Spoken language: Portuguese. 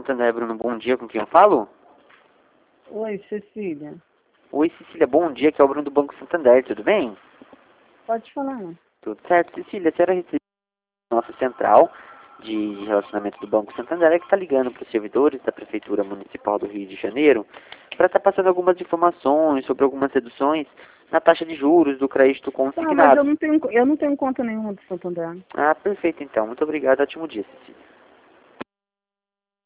Santander, Bruno, bom dia, com quem eu falo? Oi, Cecília. Oi, Cecília, bom dia, que é o Bruno do Banco Santander, tudo bem? Pode falar. Tudo certo, Cecília, a senhora recebeu a nossa central de relacionamento do Banco Santander, que está ligando para os servidores da Prefeitura Municipal do Rio de Janeiro, para estar passando algumas informações sobre algumas reduções na taxa de juros do crédito Tá, mas consignado. eu não tenho conta nenhuma do Santander. Ah, perfeito então, muito obrigado, ótimo dia, Cecília.